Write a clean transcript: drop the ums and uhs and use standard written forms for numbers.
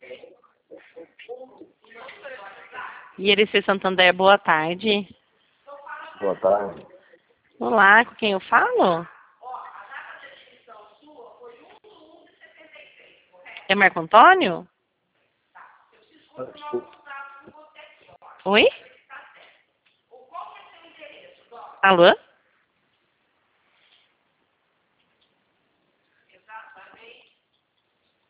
IRC Santander, boa tarde. Boa tarde. Olá, com quem eu falo? É Marco Antônio? Oi? Alô?